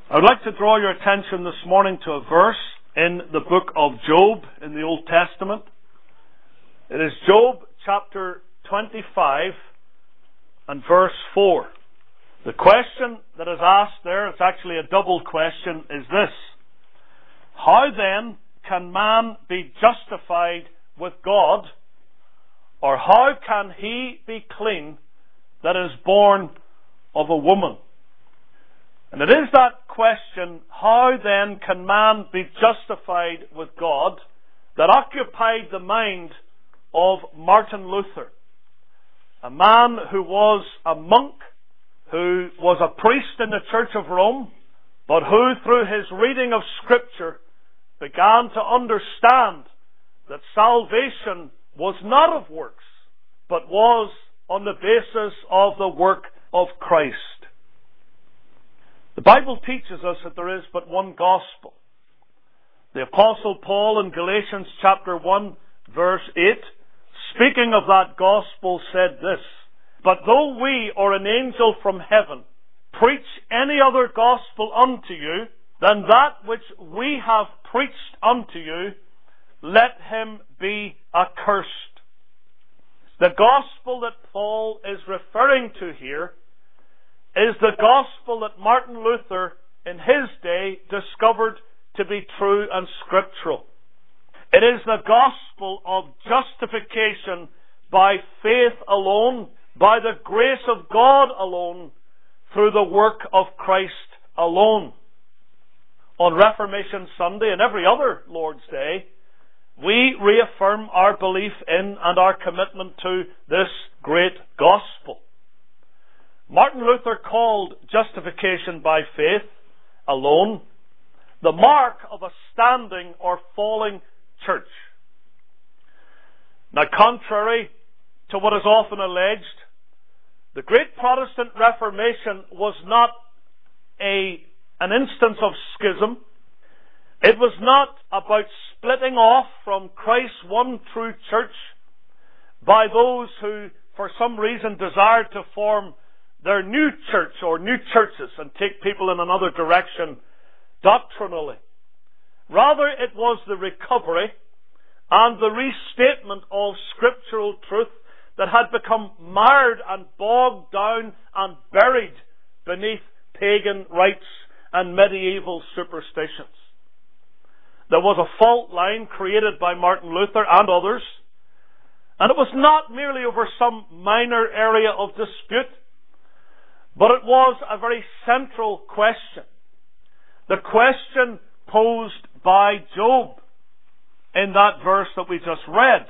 I would like to draw your attention this morning to a verse in the book of Job in the Old Testament. It is Job chapter 25 and verse 4. The question that is asked there, it's actually a double question, is this: how then can man be justified with God, or how can he be clean that is born of a woman? And it is that question, how then can man be justified with God, that occupied the mind of Martin Luther, a man who was a monk, who was a priest in the Church of Rome, but who through his reading of Scripture began to understand that salvation was not of works, but was on the basis of the work of Christ. The Bible teaches us that there is but one gospel. The Apostle Paul in Galatians chapter 1 verse 8, speaking of that gospel, said this: "But though we or an angel from heaven preach any other gospel unto you than that which we have preached unto you, let him be accursed." The gospel that Paul is referring to here is the gospel that Martin Luther in his day discovered to be true and scriptural. It is the gospel of justification by faith alone, by the grace of God alone, through the work of Christ alone. On Reformation Sunday and every other Lord's Day, we reaffirm our belief in and our commitment to this great gospel. Martin Luther called justification by faith alone the mark of a standing or falling church. Now, contrary to what is often alleged, the great Protestant Reformation was not an instance of schism. It was not about splitting off from Christ's one true church by those who, for some reason, desired to form their new church or new churches and take people in another direction doctrinally. Rather, it was the recovery and the restatement of scriptural truth that had become mired and bogged down and buried beneath pagan rites and medieval superstitions. There was a fault line created by Martin Luther and others, and it was not merely over some minor area of dispute, but it was a very central question. The question posed by Job in that verse that we just read.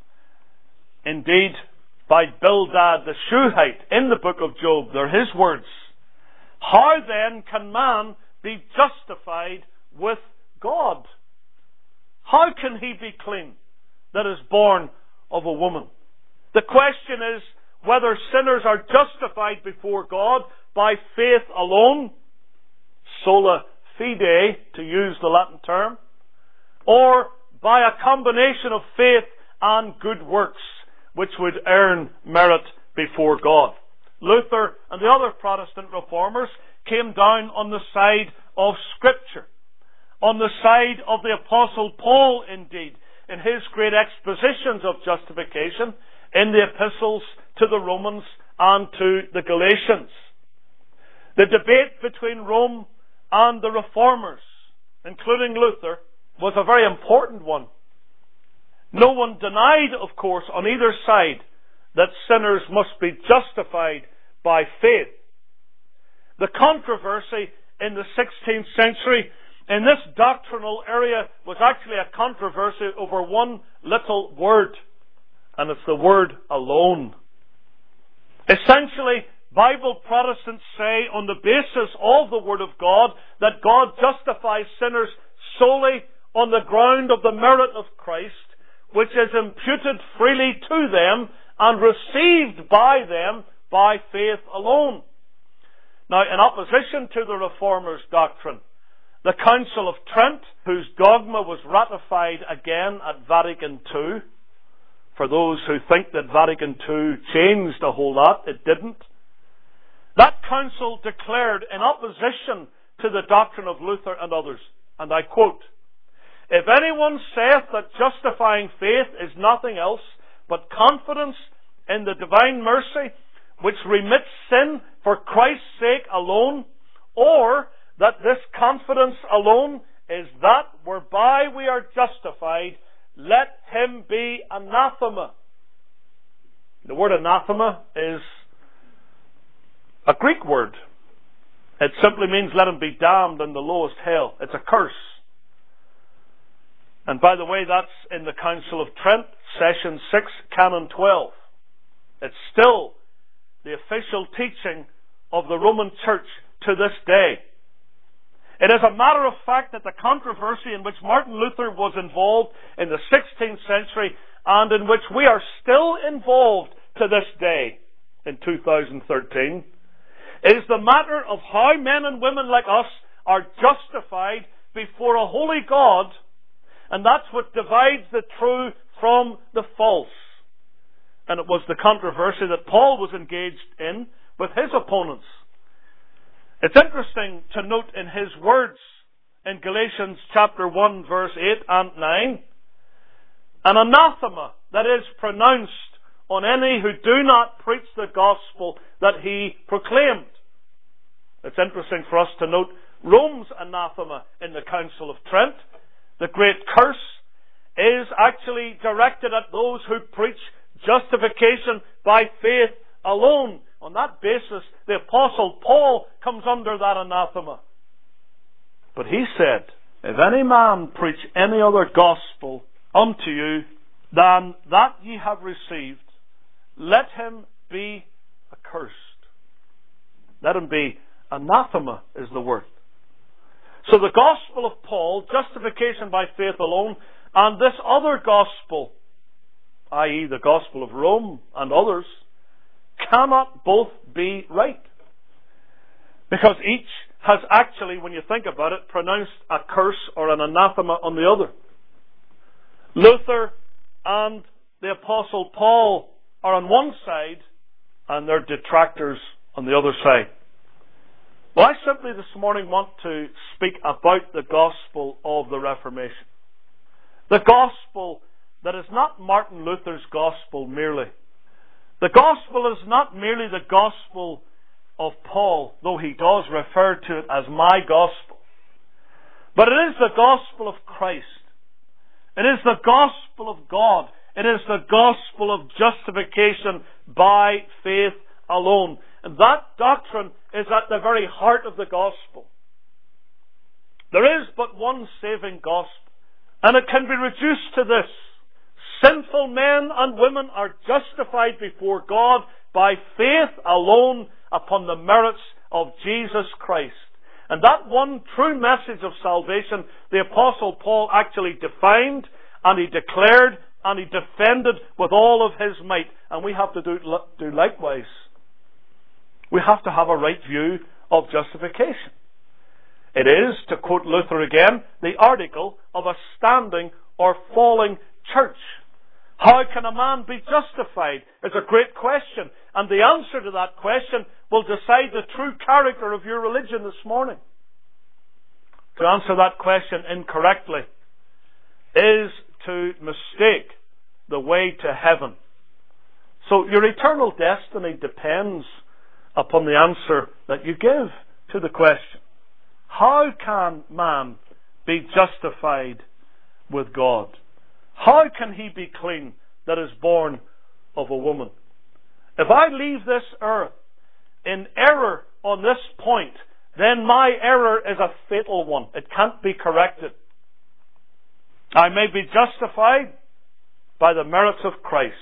Indeed, by Bildad the Shuhite in the book of Job, they're his words: "How then can man be justified with God? How can he be clean that is born of a woman?" The question is whether sinners are justified before God by faith alone, sola fide, to use the Latin term, or by a combination of faith and good works, which would earn merit before God. Luther and the other Protestant reformers came down on the side of Scripture, on the side of the Apostle Paul, indeed, in his great expositions of justification in the epistles to the Romans and to the Galatians. The debate between Rome and the reformers, including Luther, was a very important one. No one denied, of course, on either side that sinners must be justified by faith. The controversy in the 16th century in this doctrinal area was actually a controversy over one little word, and it's the word alone. Essentially, Bible Protestants say, on the basis of the Word of God, that God justifies sinners solely on the ground of the merit of Christ, which is imputed freely to them and received by them by faith alone. Now, in opposition to the Reformers' doctrine, the Council of Trent, whose dogma was ratified again at Vatican II, for those who think that Vatican II changed a whole lot, it didn't. That council declared, in opposition to the doctrine of Luther and others. And I quote, "If anyone saith that justifying faith is nothing else but confidence in the divine mercy, which remits sin for Christ's sake alone, or that this confidence alone is that whereby we are justified, let him be anathema." The word anathema is a Greek word. It simply means let him be damned in the lowest hell. It's a curse. And by the way, that's in the Council of Trent, Session 6, Canon 12. It's still the official teaching of the Roman Church to this day. It is a matter of fact that the controversy in which Martin Luther was involved in the 16th century and in which we are still involved to this day in 2013 is the matter of how men and women like us are justified before a holy God, and that's what divides the true from the false. And it was the controversy that Paul was engaged in with his opponents. It's interesting to note in his words in Galatians chapter 1 verse 8 and 9, "An anathema that is pronounced on any who do not preach the gospel that he proclaimed." It's interesting for us to note Rome's anathema in the Council of Trent. The great curse is actually directed at those who preach justification by faith alone. On that basis, the Apostle Paul comes under that anathema. But he said, "If any man preach any other gospel unto you than that ye have received, let him be accursed." Let him be anathema is the word. So the gospel of Paul, justification by faith alone, and this other gospel, i.e. the gospel of Rome and others, cannot both be right. Because each has actually, when you think about it, pronounced a curse or an anathema on the other. Luther and the Apostle Paul are on one side, and their detractors on the other side. Well, I simply this morning want to speak about the gospel of the Reformation. The gospel that is not Martin Luther's gospel merely. The gospel is not merely the gospel of Paul, though he does refer to it as my gospel. But it is the gospel of Christ. It is the gospel of God. It is the gospel of justification by faith alone. And that doctrine is at the very heart of the gospel. There is but one saving gospel, and it can be reduced to this: sinful men and women are justified before God by faith alone upon the merits of Jesus Christ. And that one true message of salvation, the Apostle Paul actually defined, and he declared, and he defended with all of his might. And we have to do likewise. We have to have a right view of justification. It is, to quote Luther again, the article of a standing or falling church. How can a man be justified? Is a great question. And the answer to that question will decide the true character of your religion this morning. To answer that question incorrectly is to mistake the way to heaven. So your eternal destiny depends upon the answer that you give to the question: how can man be justified with God? How can he be clean that is born of a woman? If I leave this earth in error on this point, then my error is a fatal one. It can't be corrected. I may be justified by the merits of Christ.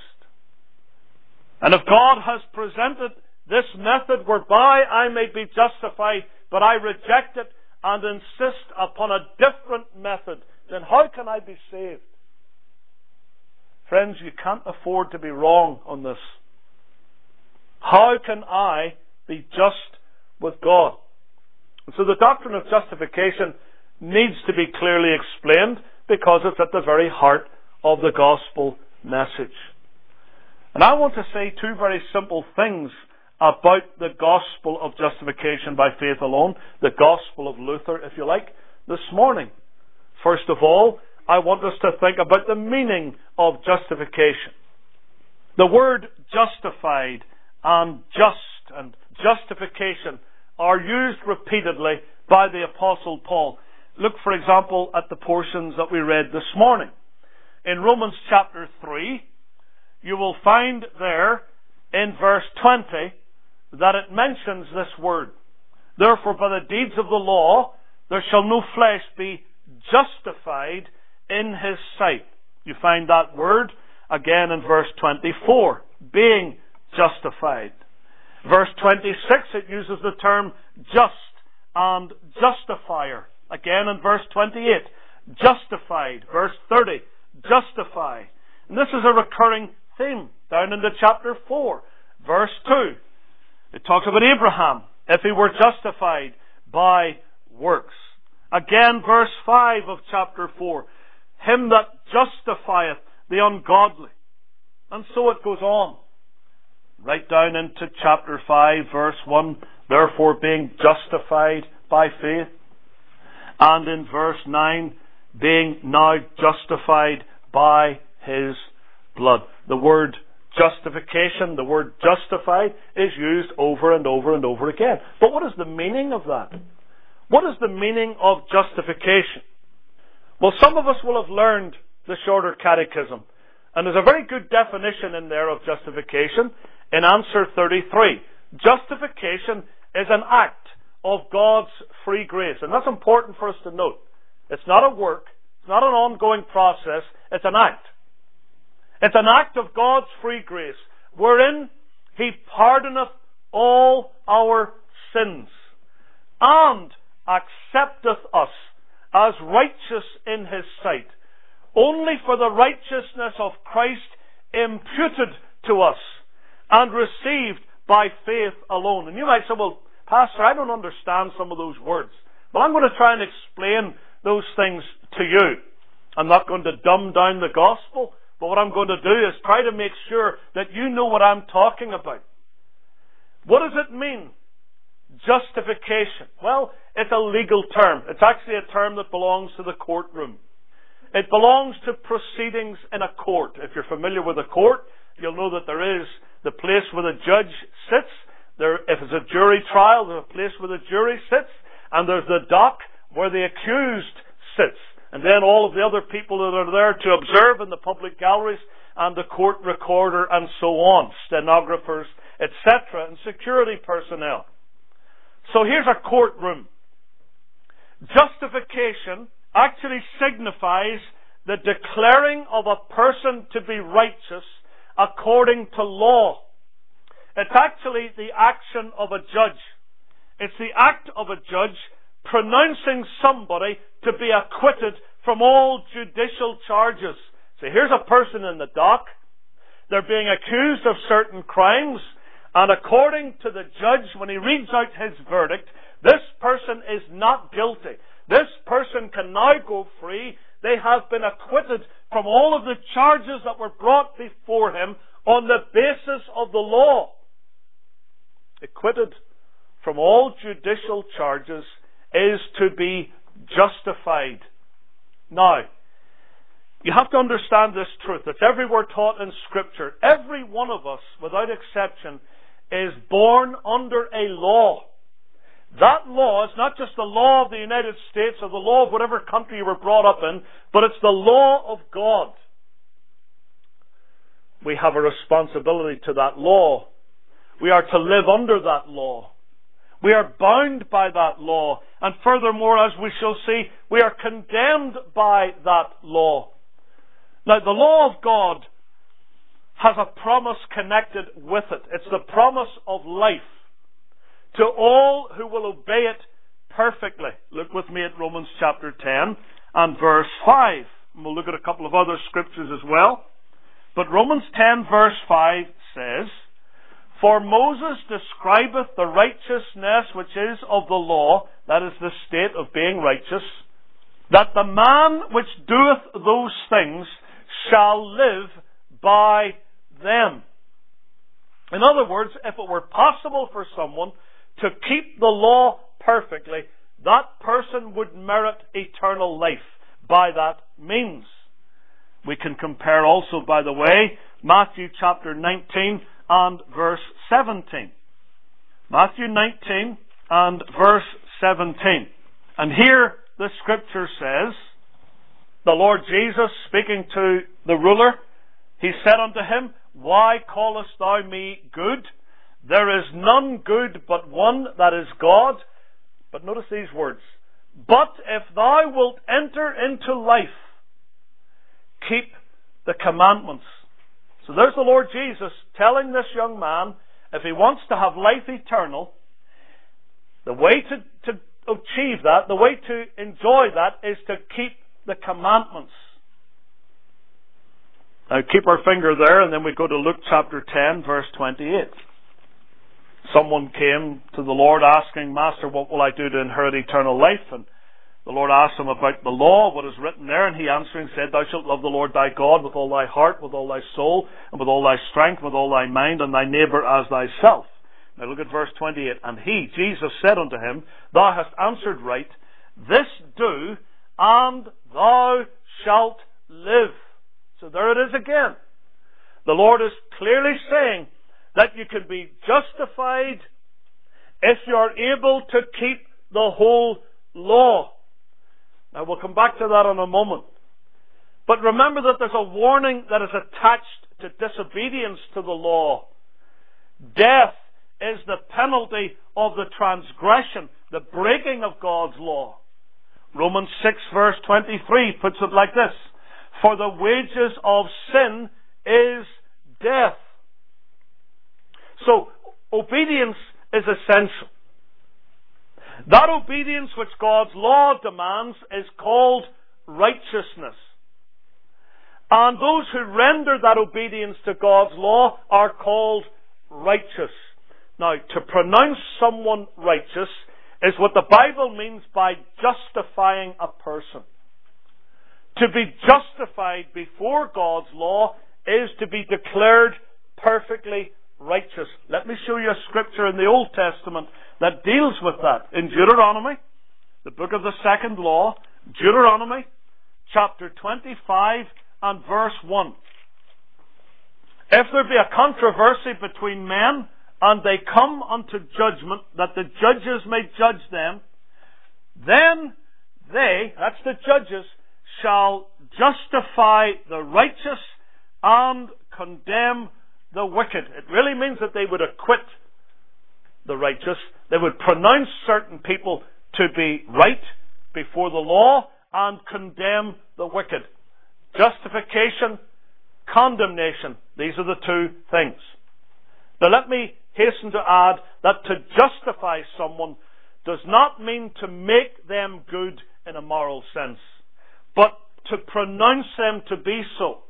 And if God has presented this method whereby I may be justified, but I reject it and insist upon a different method, then how can I be saved? Friends, you can't afford to be wrong on this. How can I be just with God? And so the doctrine of justification needs to be clearly explained, because it's at the very heart of the gospel message. And I want to say two very simple things about the gospel of justification by faith alone, the gospel of Luther, if you like, this morning. First of all, I want us to think about the meaning of justification. The word justified and just and justification are used repeatedly by the Apostle Paul. Look, for example, at the portions that we read this morning. In Romans chapter 3, you will find there in verse 20 that it mentions this word. Therefore, by the deeds of the law, there shall no flesh be justified in his sight. You find that word again in verse 24, being justified. Verse 26, it uses the term just and justifier. Again in verse 28, justified. Verse 30, justify. And this is a recurring theme down into chapter 4. Verse 2, it talks about Abraham, if he were justified by works. Again, verse 5 of chapter 4, him that justifieth the ungodly. And so it goes on. Right down into chapter 5, verse 1, therefore being justified by faith. And in verse 9, being now justified by his blood. The word justification, the word justified, is used over and over and over again. But what is the meaning of that? What is the meaning of justification? Well, some of us will have learned the Shorter Catechism. And there's a very good definition in there of justification in answer 33. Justification is an act of God's free grace. And that's important for us to note. It's not a work. It's not an ongoing process. It's an act. It's an act of God's free grace, wherein He pardoneth all our sins, and accepteth us as righteous in His sight, only for the righteousness of Christ imputed to us, and received by faith alone. And you might say, well, Pastor, I don't understand some of those words. Well, I'm going to try and explain those things to you. I'm not going to dumb down the gospel, but what I'm going to do is try to make sure that you know what I'm talking about. What does it mean? Justification. Well, it's a legal term. It's actually a term that belongs to the courtroom. It belongs to proceedings in a court. If you're familiar with a court, you'll know that there is the place where the judge sits. If it's a jury trial, there's a place where the jury sits. And there's the dock where the accused sits. And then all of the other people that are there to observe in the public galleries, and the court recorder, and so on, stenographers, etc., and security personnel. So here's a courtroom. Justification actually signifies the declaring of a person to be righteous according to law. It's actually the action of a judge. It's the act of a judge pronouncing somebody to be acquitted from all judicial charges. So here's a person in the dock. They're being accused of certain crimes, and according to the judge, when he reads out his verdict, this person is not guilty. This person can now go free. They have been acquitted from all of the charges that were brought before him on the basis of the law. Acquitted from all judicial charges is to be justified. Now, you have to understand this truth. It's everywhere taught in Scripture. Every one of us, without exception, is born under a law. That law is not just the law of the United States or the law of whatever country you were brought up in, but it's the law of God. We have a responsibility to that law. We are to live under that law. We are bound by that law. And furthermore, as we shall see, we are condemned by that law. Now, the law of God has a promise connected with it. It's the promise of life to all who will obey it perfectly. Look with me at Romans chapter 10 and verse 5. And we'll look at a couple of other scriptures as well. But Romans 10 verse 5 says, for Moses describeth the righteousness which is of the law, that is the state of being righteous, that the man which doeth those things shall live by them. In other words, if it were possible for someone to keep the law perfectly, that person would merit eternal life by that means. We can compare also, by the way, Matthew chapter 19 and verse 17. Matthew 19 and verse 17. And here the scripture says, the Lord Jesus speaking to the ruler, he said unto him, Why callest thou me good? There is none good but one, that is God. But notice these words. But if thou wilt enter into life, keep the commandments. So there's the Lord Jesus telling this young man, if he wants to have life eternal, the way to achieve that, the way to enjoy that, is to keep the commandments. Now keep our finger there, and then we go to Luke chapter 10, verse 28. Someone came to the Lord asking, Master, what will I do to inherit eternal life? And the Lord asked him about the law, what is written there, and he answering said, Thou shalt love the Lord thy God with all thy heart, with all thy soul, and with all thy strength, with all thy mind, and thy neighbour as thyself. Now look at verse 28. And he, Jesus, said unto him, Thou hast answered right, this do, and thou shalt live. So there it is again. The Lord is clearly saying that you can be justified if you are able to keep the whole law. Now we'll come back to that in a moment. But remember that there's a warning that is attached to disobedience to the law. Death is the penalty of the transgression, the breaking of God's law. Romans 6 verse 23 puts it like this. For the wages of sin is death. So, obedience is essential. That obedience which God's law demands is called righteousness. And those who render that obedience to God's law are called righteous. Now, to pronounce someone righteous is what the Bible means by justifying a person. To be justified before God's law is to be declared perfectly righteous. Let me show you a scripture in the Old Testament that deals with that. In Deuteronomy, the book of the second law, Deuteronomy, chapter 25 and verse 1. If there be a controversy between men, and they come unto judgment, that the judges may judge them, then they, that's the judges, shall justify the righteous and condemn the wicked. It really means that they would acquit the righteous. They would pronounce certain people to be right before the law and condemn the wicked. Justification, condemnation. These are the two things. Now let me hasten to add that to justify someone does not mean to make them good in a moral sense, but to pronounce them to be so.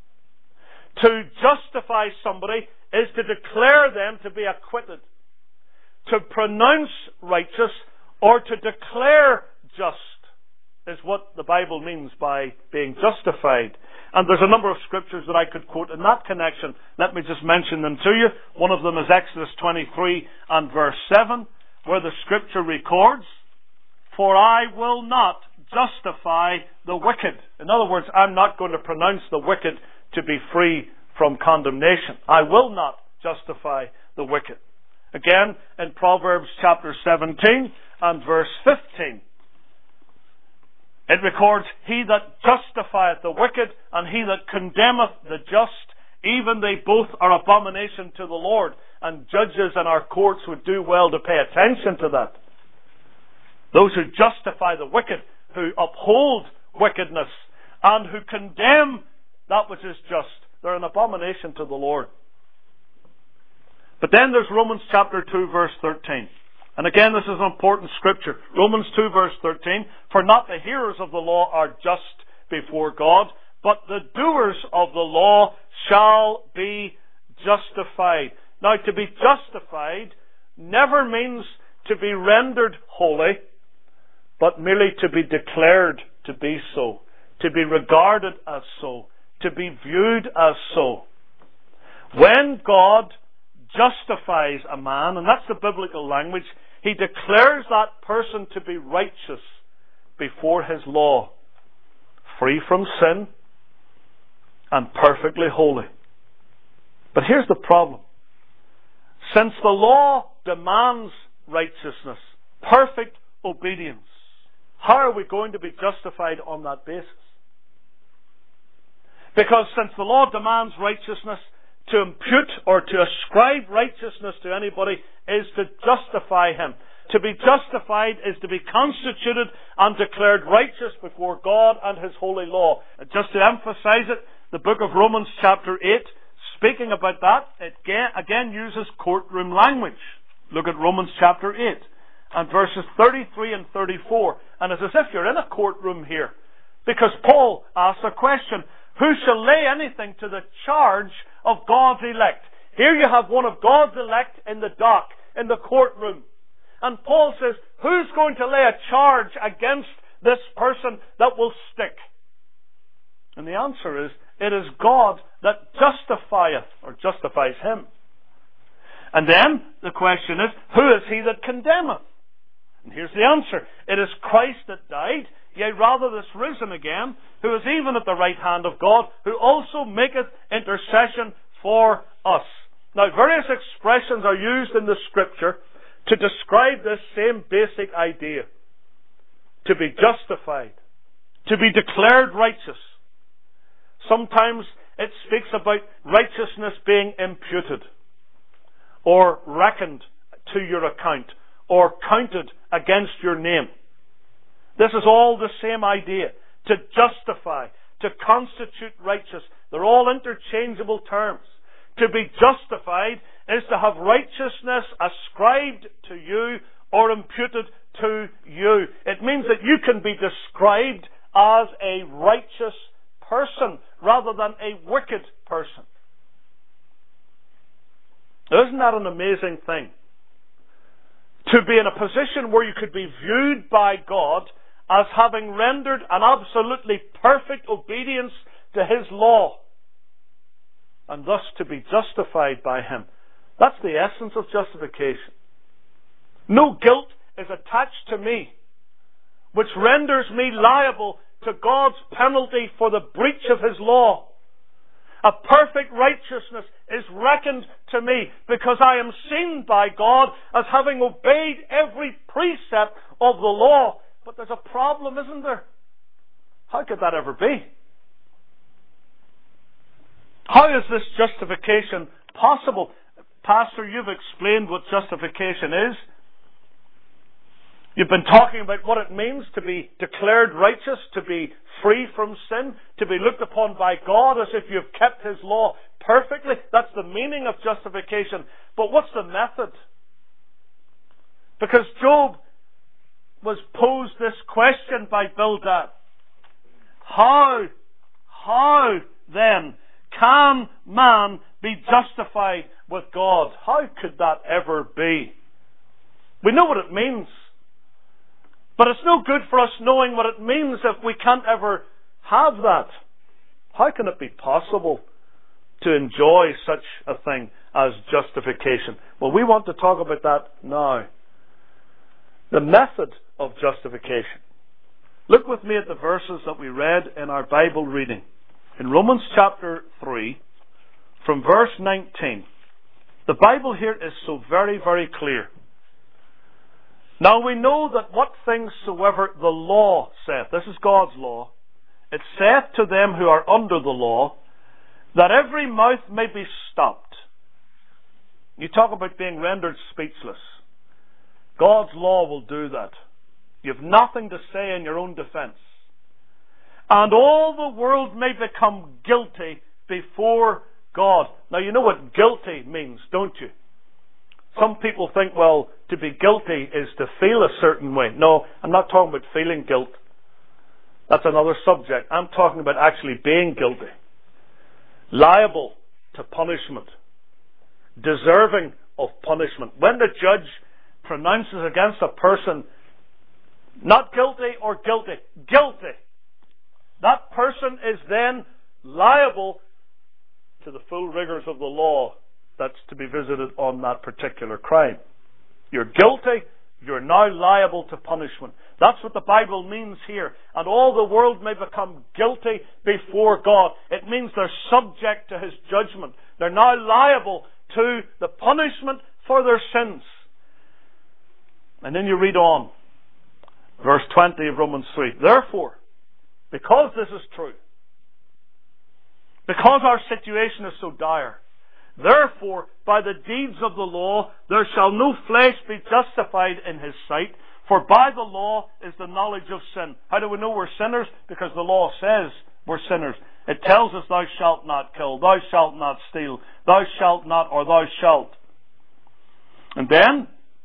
To justify somebody is to declare them to be acquitted. To pronounce righteous or to declare just is what the Bible means by being justified. And there's a number of scriptures that I could quote in that connection. Let me just mention them to you. One of them is Exodus 23 and verse 7, where the scripture records, For I will not justify the wicked. In other words, I'm not going to pronounce the wicked to be free from condemnation. I will not justify the wicked. Again, in Proverbs chapter 17 and verse 15, it records, He that justifieth the wicked, and he that condemneth the just, even they both are abomination to the Lord. And judges in our courts would do well to pay attention to that. Those who justify the wicked, who uphold wickedness, and who condemn that which is just, they're an abomination to the Lord. But then there's Romans chapter 2 verse 13. And again, this is an important scripture. Romans 2 verse 13. For not the hearers of the law are just before God, but the doers of the law shall be justified. Now, to be justified never means to be rendered holy, but merely to be declared to be so, to be regarded as so, to be viewed as so. When God justifies a man, and that's the biblical language. He declares that person to be righteous before His law, free from sin and perfectly holy. But here's the problem. Since the law demands righteousness, perfect obedience, how are we going to be justified on that basis? Because since the law demands righteousness, to impute or to ascribe righteousness to anybody is to justify him. To be justified is to be constituted and declared righteous before God and His holy law. And just to emphasize it, the book of Romans chapter 8, speaking about that, it again uses courtroom language. Look at Romans chapter 8 and verses 33 and 34. And it's as if you're in a courtroom here. Because Paul asks a question, who shall lay anything to the charge of God's elect? Here you have one of God's elect in the dock, in the courtroom. And Paul says, who's going to lay a charge against this person that will stick? And the answer is, it is God that justifieth, or justifies him. And then the question is, who is he that condemneth? And here's the answer. It is Christ that died, yea, rather is risen again, who is even at the right hand of God, who also maketh intercession for us. Now, various expressions are used in the Scripture to describe this same basic idea. To be justified. To be declared righteous. Sometimes it speaks about righteousness being imputed, or reckoned to your account, or counted against your name. This is all the same idea. To justify, to constitute righteous. They're all interchangeable terms. To be justified is to have righteousness ascribed to you or imputed to you. It means that you can be described as a righteous person rather than a wicked person. Isn't that an amazing thing? To be in a position where you could be viewed by God as having rendered an absolutely perfect obedience to His law, and thus to be justified by Him. That's the essence of justification. No guilt is attached to me, which renders me liable to God's penalty for the breach of His law. A perfect righteousness is reckoned to me because I am seen by God as having obeyed every precept of the law. But there's a problem, isn't there? How could that ever be? How is this justification possible? Pastor, you've explained what justification is. You've been talking about what it means to be declared righteous, to be free from sin, to be looked upon by God as if you've kept His law perfectly. That's the meaning of justification. But what's the method? Because Job was posed this question by Bildad. How then can man be justified with God? How could that ever be? We know what it means. But it's no good for us knowing what it means if we can't ever have that. How can it be possible to enjoy such a thing as justification? Well, we want to talk about that now. The method of justification. Look with me at the verses that we read in our Bible reading. In Romans chapter 3, from verse 19. The Bible here is so very, very clear. Now we know that what things soever the law saith, this is God's law, it saith to them who are under the law, that every mouth may be stopped. You talk about being rendered speechless. God's law will do that. You have nothing to say in your own defense. And all the world may become guilty before God. Now you know what guilty means, don't you? Some people think, well, to be guilty is to feel a certain way. No, I'm not talking about feeling guilt. That's another subject. I'm talking about actually being guilty. Liable to punishment. Deserving of punishment. When the judge pronounces against a person not guilty or guilty, guilty, that person is then liable to the full rigors of the law, that's to be visited on that particular crime. You're guilty, you're now liable to punishment. That's what the Bible means here. And all the world may become guilty before God. It means they're subject to His judgment. They're now liable to the punishment for their sins. And then you read on, verse 20 of Romans 3. Therefore, because this is true, because our situation is so dire, therefore, by the deeds of the law, there shall no flesh be justified in His sight, for by the law is the knowledge of sin. How do we know we're sinners? Because the law says we're sinners. It tells us, thou shalt not kill, thou shalt not steal, thou shalt not, or thou shalt. And then,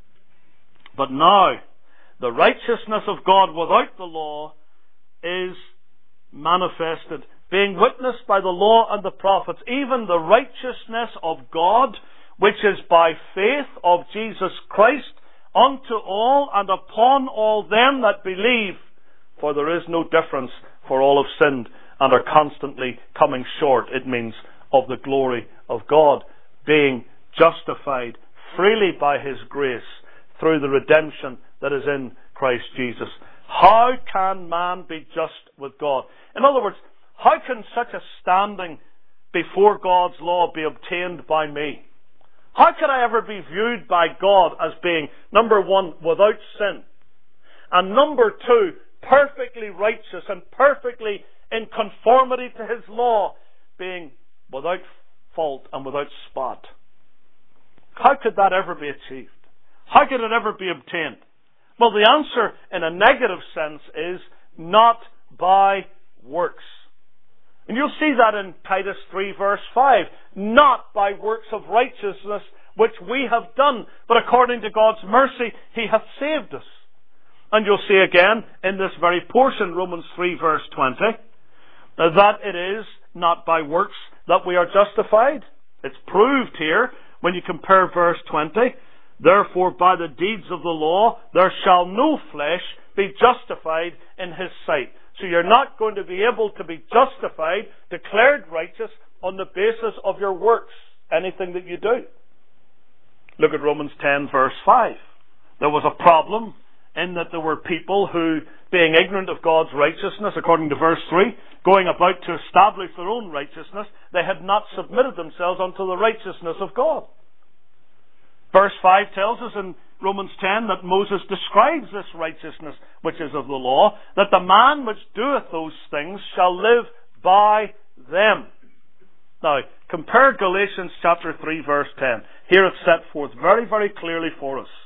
but now, the righteousness of God without the law is manifested, being witnessed by the law and the prophets, even the righteousness of God, which is by faith of Jesus Christ, unto all and upon all them that believe. For there is no difference, for all have sinned and are constantly coming short, it means, of the glory of God, being justified freely by His grace through the redemption that is in Christ Jesus. How can man be just with God? In other words, how can such a standing before God's law be obtained by me? How could I ever be viewed by God as being, number one, without sin, and number two, perfectly righteous and perfectly in conformity to His law, being without fault and without spot? How could that ever be achieved? How could it ever be obtained? Well, the answer in a negative sense is not by works. And you'll see that in Titus 3 verse 5. Not by works of righteousness which we have done, but according to God's mercy He hath saved us. And you'll see again in this very portion, Romans 3 verse 20, that it is not by works that we are justified. It's proved here when you compare verse 20. Therefore, by the deeds of the law, there shall no flesh be justified in His sight. So you're not going to be able to be justified, declared righteous, on the basis of your works, anything that you do. Look at Romans 10 verse 5. There was a problem in that there were people who, being ignorant of God's righteousness, according to verse 3, going about to establish their own righteousness, they had not submitted themselves unto the righteousness of God. Verse 5 tells us in Romans 10 that Moses describes this righteousness which is of the law, that the man which doeth those things shall live by them. Now, compare Galatians chapter 3 verse 10. Here it's set forth very, very clearly for us.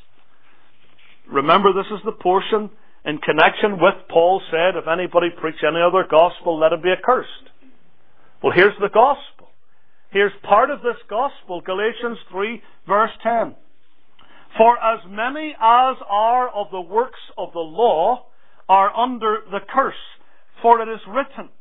Remember, this is the portion in connection with Paul said, if anybody preach any other gospel, let him be accursed. Well, here's the gospel. Here's part of this gospel, Galatians 3 verse 10. For as many as are of the works of the law are under the curse, for it is written,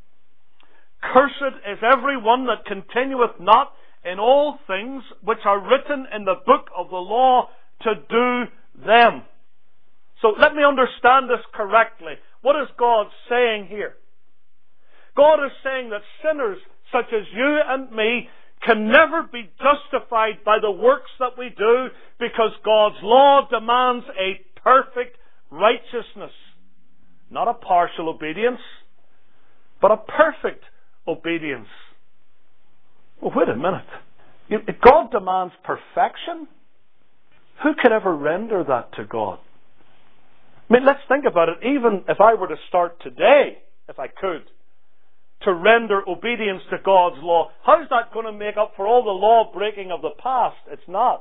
Cursed is every one that continueth not in all things which are written in the book of the law to do them. So let me understand this correctly. What is God saying here? God is saying that sinners such as you and me can never be justified by the works that we do, because God's law demands a perfect righteousness. Not a partial obedience, but a perfect obedience. Well, wait a minute. If God demands perfection, who could ever render that to God? I mean, let's think about it. Even if I were to start today, if I could, to render obedience to God's law, how's that going to make up for all the law breaking of the past? It's not.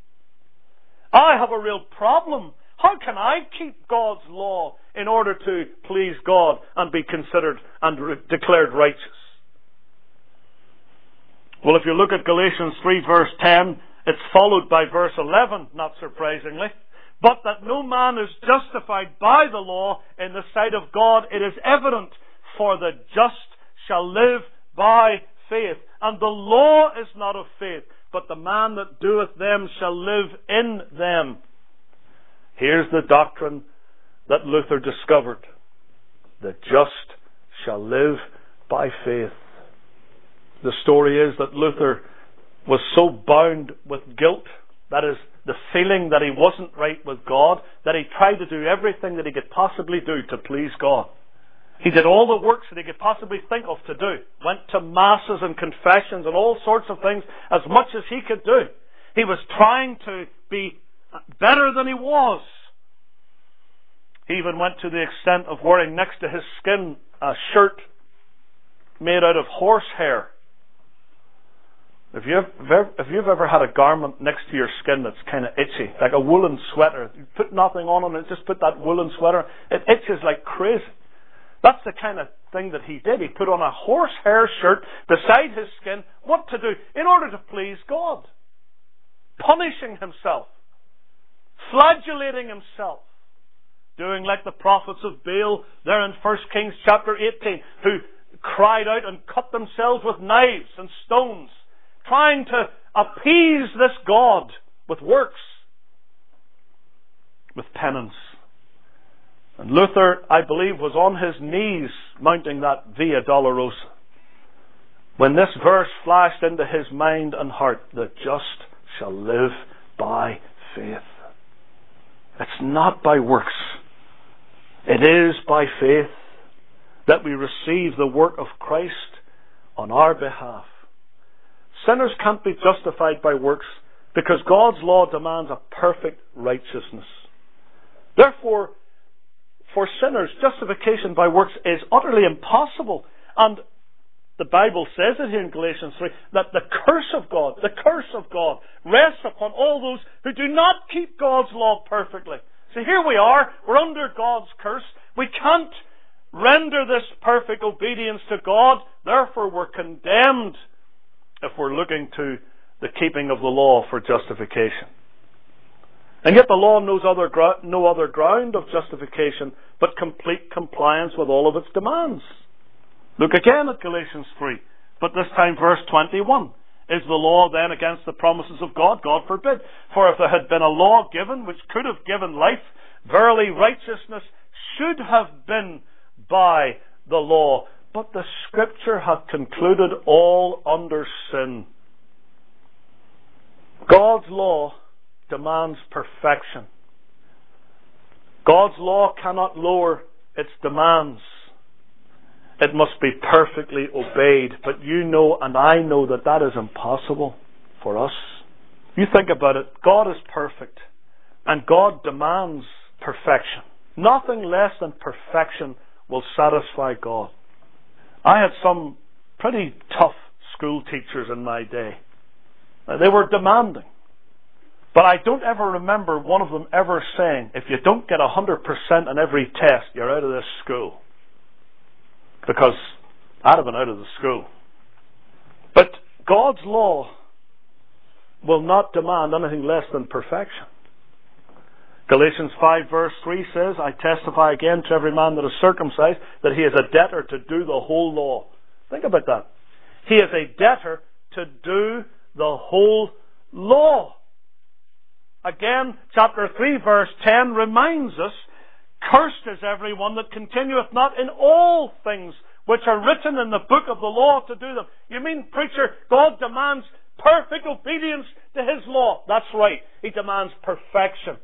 I have a real problem. How can I keep God's law in order to please God and be considered and declared righteous? Well, if you look at Galatians 3 verse 10, it's followed by verse 11, not surprisingly. But that no man is justified by the law in the sight of God, it is evident, for the just shall live by faith. And the law is not of faith, but the man that doeth them shall live in them. Here's the doctrine that Luther discovered. The just shall live by faith. The story is that Luther was so bound with guilt, that is, the feeling that he wasn't right with God, that he tried to do everything that he could possibly do to please God. He did all the works that he could possibly think of to do. Went to masses and confessions and all sorts of things as much as he could do. He was trying to be better than he was. He even went to the extent of wearing next to his skin a shirt made out of horsehair. If you've ever had a garment next to your skin that's kind of itchy, like a woolen sweater, you put nothing on it, just put that woolen sweater, it itches like crazy. That's the kind of thing that he did. He put on a horsehair shirt beside his skin. What to do? In order to please God. Punishing himself. Flagellating himself. Doing like the prophets of Baal there in 1 Kings chapter 18, who cried out and cut themselves with knives and stones, trying to appease this God with works, with penance. And Luther, I believe, was on his knees mounting that Via Dolorosa when this verse flashed into his mind and heart: the just shall live by faith. It's not by works. It is by faith that we receive the work of Christ on our behalf. Sinners can't be justified by works because God's law demands a perfect righteousness. Therefore, for sinners, justification by works is utterly impossible. And the Bible says it here in Galatians 3, that the curse of God rests upon all those who do not keep God's law perfectly. So here we are, we're under God's curse. We can't render this perfect obedience to God. Therefore, we're condemned if we're looking to the keeping of the law for justification. And yet the law knows no other ground of justification but complete compliance with all of its demands. Look again at Galatians 3, but this time verse 21. Is the law then against the promises of God? God forbid. For if there had been a law given which could have given life, verily righteousness should have been by the law. But the Scripture hath concluded all under sin. God's law demands perfection. God's law cannot lower its demands. It must be perfectly obeyed. But you know and I know that that is impossible for us. You think about it. God is perfect. And God demands perfection. Nothing less than perfection will satisfy God. I had some pretty tough school teachers in my day. They were demanding. But I don't ever remember one of them ever saying, if you don't get 100% on every test, you're out of this school. Because I'd have been out of the school. But God's law will not demand anything less than perfection. Galatians 5 verse 3 says, I testify again to every man that is circumcised that he is a debtor to do the whole law. Think about that. He is a debtor to do the whole law. Again, chapter 3 verse 10 reminds us, cursed is everyone that continueth not in all things which are written in the book of the law to do them. You mean, preacher, God demands perfect obedience to His law? That's right. He demands perfection.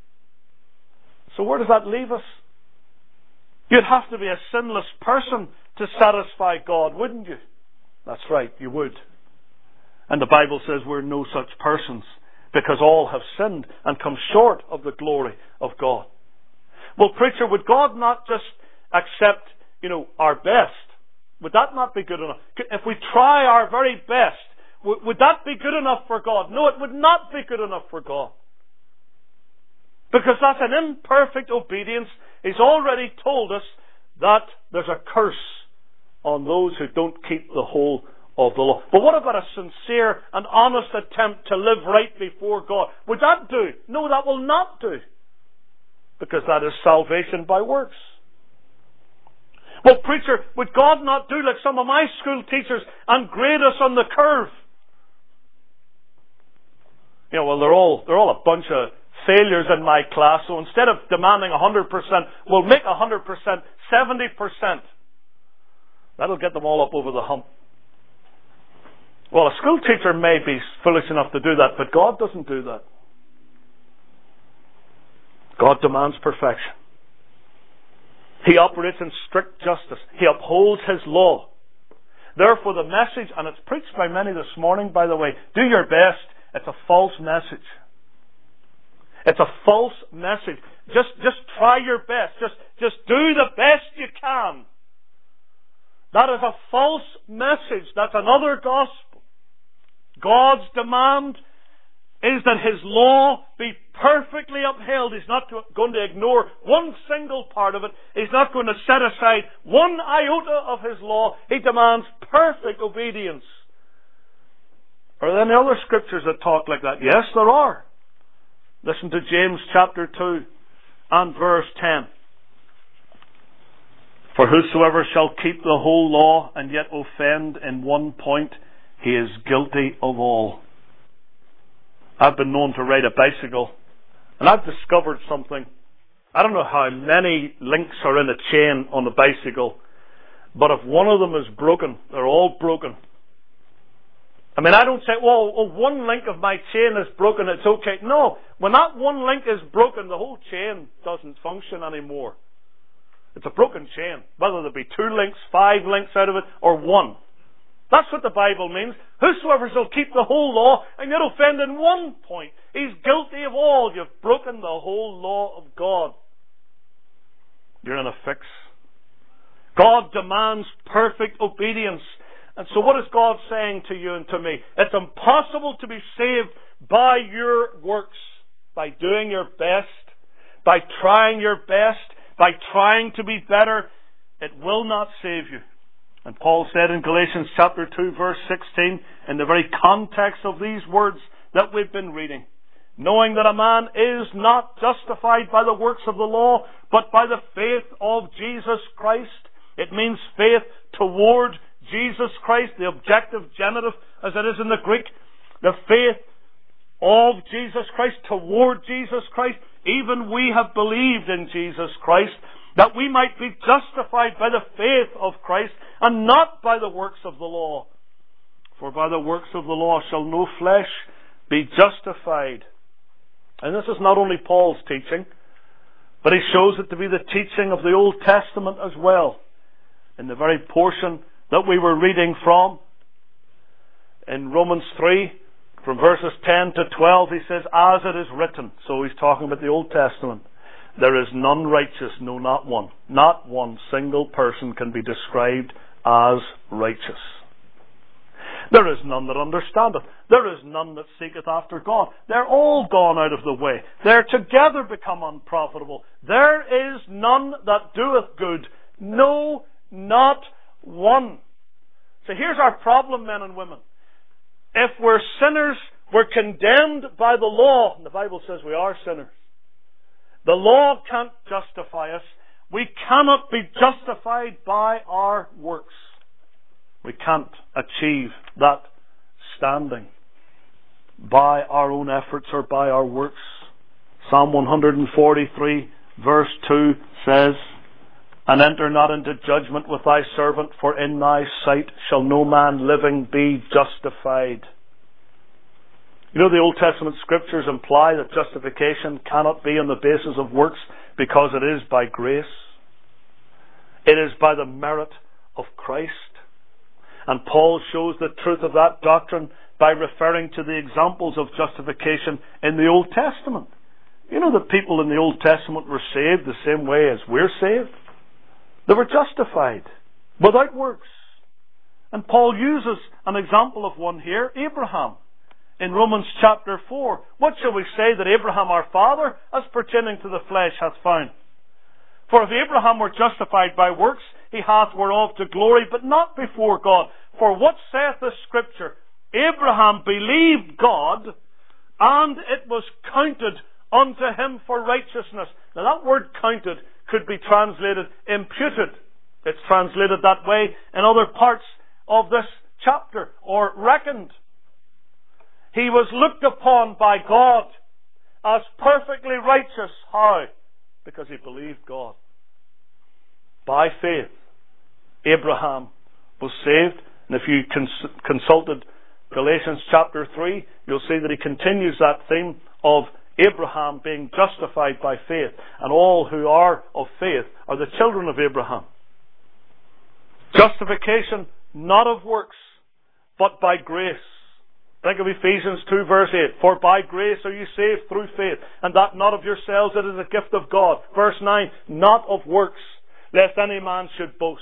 So where does that leave us? You'd have to be a sinless person to satisfy God, wouldn't you? That's right, you would. And the Bible says we're no such persons, because all have sinned and come short of the glory of God. Well, preacher, would God not just accept, our best? Would that not be good enough? If we try our very best, would that be good enough for God? No, it would not be good enough for God. Because that's an imperfect obedience. He's already told us that there's a curse on those who don't keep the whole of the law. But what about a sincere and honest attempt to live right before God? Would that do? No, that will not do. Because that is salvation by works. Well, preacher, would God not do like some of my school teachers and grade us on the curve? They're all a bunch of failures in my class, so instead of demanding 100%, we'll make 100%, 70%. That'll get them all up over the hump. Well, a school teacher may be foolish enough to do that, but God doesn't do that. God demands perfection. He operates in strict justice. He upholds His law. Therefore, the message, and it's preached by many this morning, by the way, do your best. It's a false message. It's a false message. Just try your best. Just do the best you can. That is a false message. That's another gospel. God's demand is that His law be perfectly upheld. He's not going to ignore one single part of it. He's not going to set aside one iota of His law. He demands perfect obedience. Are there any other scriptures that talk like that? Yes, there are. Listen to James chapter 2 and verse 10. For whosoever shall keep the whole law and yet offend in one point, he is guilty of all. I've been known to ride a bicycle, and I've discovered something. I don't know how many links are in a chain on a bicycle, but if one of them is broken, they're all broken. I mean, I don't say, well, one link of my chain is broken, it's okay. No, when that one link is broken, the whole chain doesn't function anymore. It's a broken chain, whether there be 2 links, 5 links out of it, or 1. That's what the Bible means. Whosoever shall keep the whole law and yet offend in one point, he's guilty of all. You've broken the whole law of God. You're in a fix. God demands perfect obedience. And so what is God saying to you and to me? It's impossible to be saved by your works, by doing your best, by trying your best, by trying to be better. It will not save you. And Paul said in Galatians chapter 2 verse 16, in the very context of these words that we've been reading, knowing that a man is not justified by the works of the law, but by the faith of Jesus Christ. It means faith toward Jesus Christ, the objective genitive as it is in the Greek. The faith of Jesus Christ toward Jesus Christ. Even we have believed in Jesus Christ, that we might be justified by the faith of Christ, and not by the works of the law. For by the works of the law shall no flesh be justified. And this is not only Paul's teaching, but he shows it to be the teaching of the Old Testament as well. In the very portion that we were reading from, in Romans 3, from verses 10 to 12, he says, as it is written. So he's talking about the Old Testament. There is none righteous, no, not one. Not one single person can be described as righteous. There is none that understandeth. There is none that seeketh after God. They're all gone out of the way. They're together become unprofitable. There is none that doeth good. No, not one. So here's our problem, men and women. If we're sinners, we're condemned by the law. And the Bible says we are sinners. The law can't justify us. We cannot be justified by our works. We can't achieve that standing by our own efforts or by our works. Psalm 143 verse 2 says, and enter not into judgment with thy servant, for in thy sight shall no man living be justified. You know, the Old Testament scriptures imply that justification cannot be on the basis of works because it is by grace. It is by the merit of Christ. And Paul shows the truth of that doctrine by referring to the examples of justification in the Old Testament. You know that people in the Old Testament were saved the same way as we're saved. They were justified without works. And Paul uses an example of one here, Abraham. In Romans chapter 4, what shall we say that Abraham our father, as pertaining to the flesh, hath found? For if Abraham were justified by works, he hath whereof to glory, but not before God. For what saith the Scripture? Abraham believed God, and it was counted unto him for righteousness. Now that word counted could be translated imputed. It's translated that way in other parts of this chapter, or reckoned. He was looked upon by God as perfectly righteous. How? Because he believed God. By faith, Abraham was saved. And if you consulted Galatians chapter 3, you'll see that he continues that theme of Abraham being justified by faith, and all who are of faith are the children of Abraham. Justification not of works, but by grace. Think of Ephesians 2 verse 8. For by grace are you saved through faith, and that not of yourselves, it is a gift of God. Verse 9, not of works, lest any man should boast.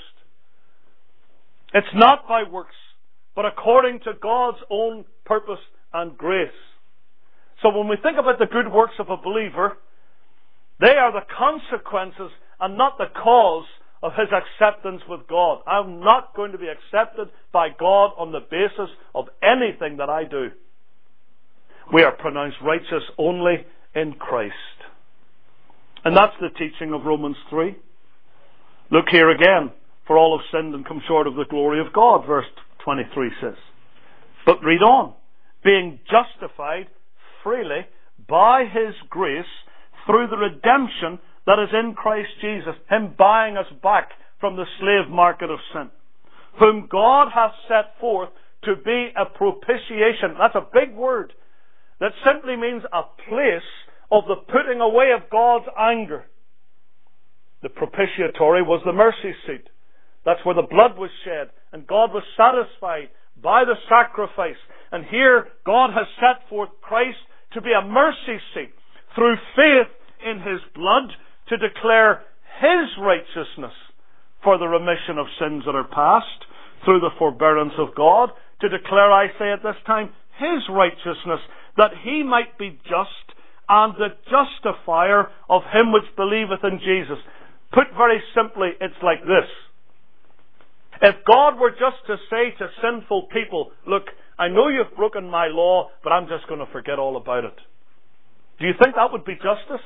It's not by works, but according to God's own purpose and grace. So when we think about the good works of a believer, they are the consequences and not the cause of his acceptance with God. I'm not going to be accepted by God on the basis of anything that I do. We are pronounced righteous only in Christ. And that's the teaching of Romans 3. Look here again. For all have sinned and come short of the glory of God, verse 23 says. But read on. Being justified freely by His grace through the redemption that is in Christ Jesus, Him buying us back from the slave market of sin, whom God hath set forth to be a propitiation. That's a big word. That simply means a place of the putting away of God's anger. The propitiatory was the mercy seat. That's where the blood was shed, and God was satisfied by the sacrifice. And here God has set forth Christ to be a mercy seat through faith in His blood, to declare His righteousness for the remission of sins that are past, through the forbearance of God, to declare, I say at this time, His righteousness, that He might be just and the justifier of him which believeth in Jesus. Put very simply, it's like this. If God were just to say to sinful people, look, I know you've broken my law, but I'm just going to forget all about it. Do you think that would be justice?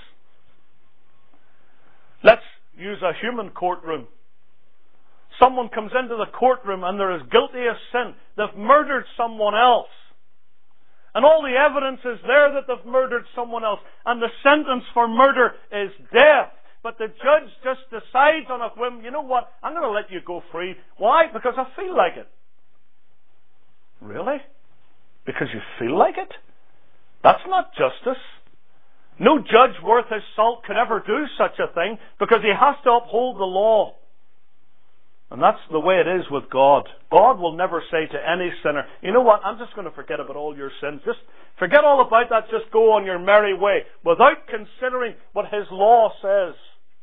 Let's use a human courtroom. Someone comes into the courtroom and they're as guilty as sin. They've murdered someone else. And all the evidence is there that they've murdered someone else. And the sentence for murder is death. But the judge just decides on a whim, you know what, I'm going to let you go free. Why? Because I feel like it. Really? Because you feel like it? That's not justice. No judge worth his salt could ever do such a thing, because he has to uphold the law. And that's the way it is with God. God will never say to any sinner, you know what, I'm just going to forget about all your sins. Just forget all about that, just go on your merry way, without considering what His law says.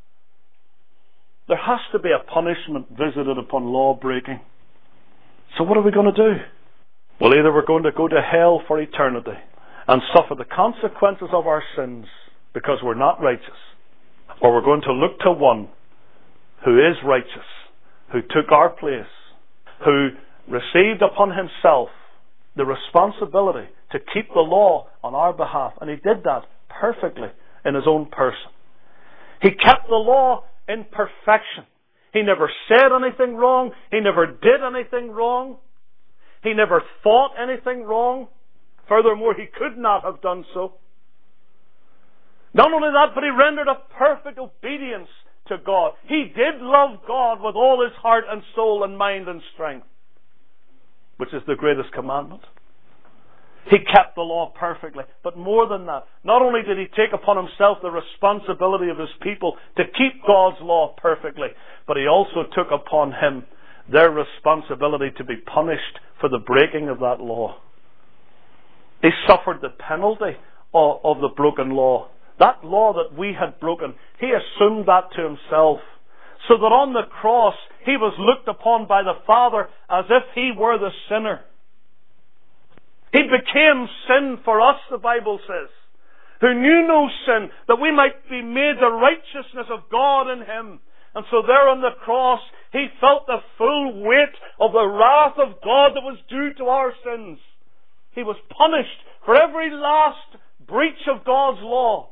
There has to be a punishment visited upon law breaking. So what are we going to do? Well, either we're going to go to hell for eternity and suffer the consequences of our sins because we're not righteous, or we're going to look to one who is righteous, who took our place, who received upon Himself the responsibility to keep the law on our behalf. And He did that perfectly in His own person. He kept the law in perfection. He never said anything wrong. He never did anything wrong. He never thought anything wrong. Furthermore, He could not have done so. Not only that, but He rendered a perfect obedience to God. He did love God with all His heart and soul and mind and strength, which is the greatest commandment. He kept the law perfectly. But more than that, not only did He take upon Himself the responsibility of His people to keep God's law perfectly, but He also took upon Him their responsibility to be punished for the breaking of that law. He suffered the penalty of the broken law. That law that we had broken, He assumed that to Himself, so that on the cross He was looked upon by the Father as if He were the sinner. He became sin for us, the Bible says, who knew no sin, that we might be made the righteousness of God in Him. And so there on the cross, He felt the full weight of the wrath of God that was due to our sins. He was punished for every last breach of God's law.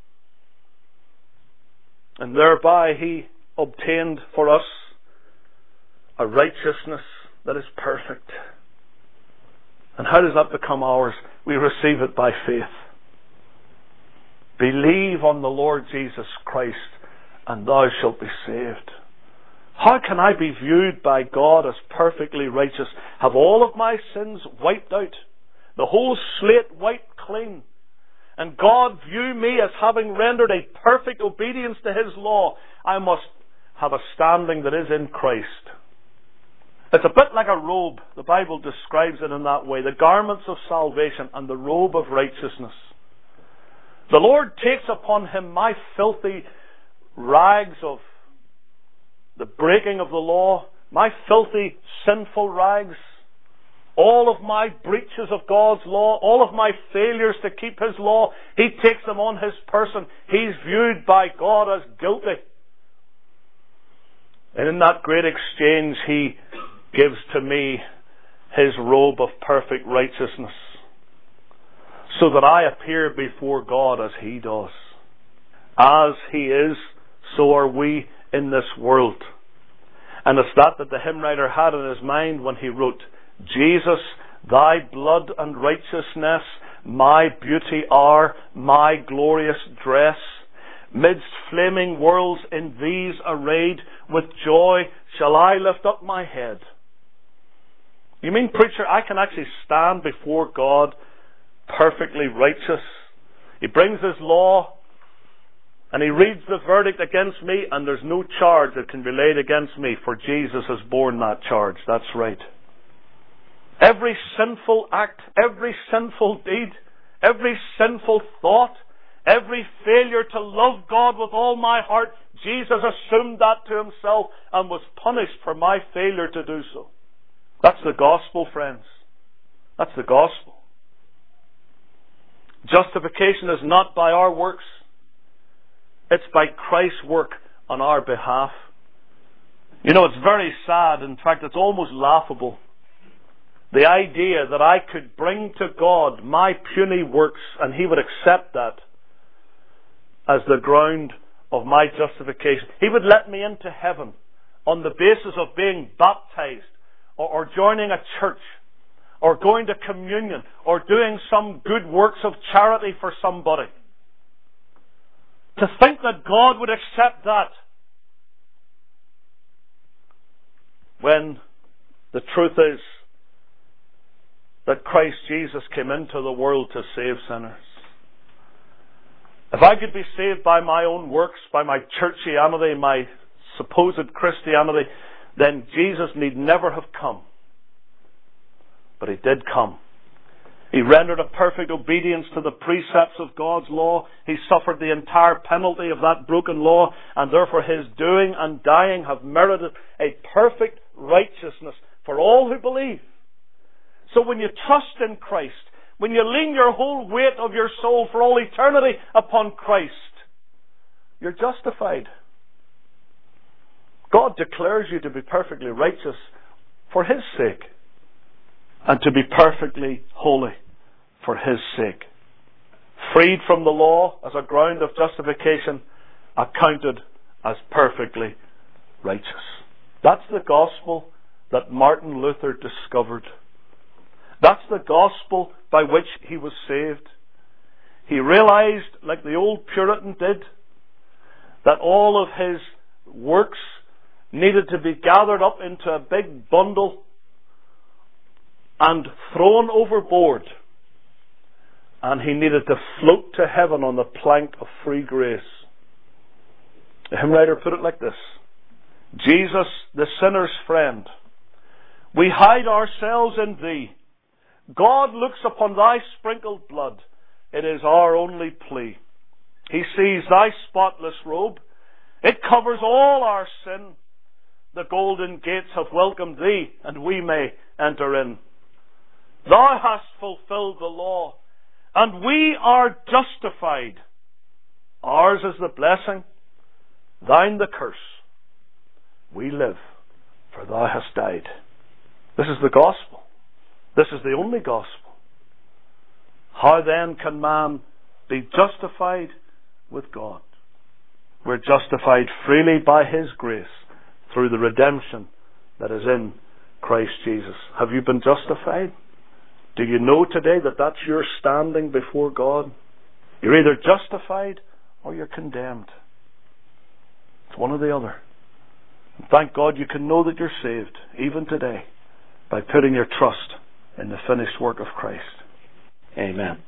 And thereby He obtained for us a righteousness that is perfect. And how does that become ours? We receive it by faith. Believe on the Lord Jesus Christ, and thou shalt be saved. How can I be viewed by God as perfectly righteous? Have all of my sins wiped out? The whole slate wiped clean? And God view me as having rendered a perfect obedience to His law? I must have a standing that is in Christ. It's a bit like a robe. The Bible describes it in that way. The garments of salvation and the robe of righteousness. The Lord takes upon Him my filthy rags of the breaking of the law, my filthy, sinful rags, all of my breaches of God's law, all of my failures to keep His law. He takes them on His person. He's viewed by God as guilty. And in that great exchange, He gives to me His robe of perfect righteousness, so that I appear before God as He does. As He is, so are we in this world. And it's that the hymn writer had in his mind when he wrote, Jesus, Thy blood and righteousness, my beauty are, my glorious dress. Midst flaming worlds in these arrayed, with joy shall I lift up my head. You mean, preacher, I can actually stand before God perfectly righteous? He brings His law, and He reads the verdict against me, and there's no charge that can be laid against me, for Jesus has borne that charge. That's right. Every sinful act, every sinful deed, every sinful thought, every failure to love God with all my heart, Jesus assumed that to Himself and was punished for my failure to do so. That's the gospel, friends. That's the gospel. Justification is not by our works. It's by Christ's work on our behalf. You know, it's very sad. In fact, it's almost laughable. The idea that I could bring to God my puny works and He would accept that as the ground of my justification. He would let me into heaven on the basis of being baptized or joining a church or going to communion or doing some good works of charity for somebody. To think that God would accept that, when the truth is that Christ Jesus came into the world to save sinners. If I could be saved by my own works, by my churchianity, my supposed Christianity, then Jesus need never have come. But He did come. He rendered a perfect obedience to the precepts of God's law. He suffered the entire penalty of that broken law, and therefore His doing and dying have merited a perfect righteousness for all who believe. So when you trust in Christ, when you lean your whole weight of your soul for all eternity upon Christ, you're justified. God declares you to be perfectly righteous for His sake, and to be perfectly holy for His sake. Freed from the law as a ground of justification, accounted as perfectly righteous. That's the gospel that Martin Luther discovered. That's the gospel by which he was saved. He realized, like the old Puritan did, that all of his works needed to be gathered up into a big bundle and thrown overboard. And he needed to float to heaven on the plank of free grace. The hymn writer put it like this: Jesus, the sinner's friend, we hide ourselves in Thee. God looks upon Thy sprinkled blood. It is our only plea. He sees Thy spotless robe. It covers all our sin. The golden gates have welcomed Thee, and we may enter in. Thou hast fulfilled the law, and we are justified. Ours is the blessing, Thine the curse. We live, for Thou hast died. This is the gospel. This is the only gospel. How then can man be justified with God? We're justified freely by His grace through the redemption that is in Christ Jesus. Have you been justified? Do you know today that that's your standing before God? You're either justified or you're condemned. It's one or the other. Thank God you can know that you're saved, even today, by putting your trust in the finished work of Christ. Amen.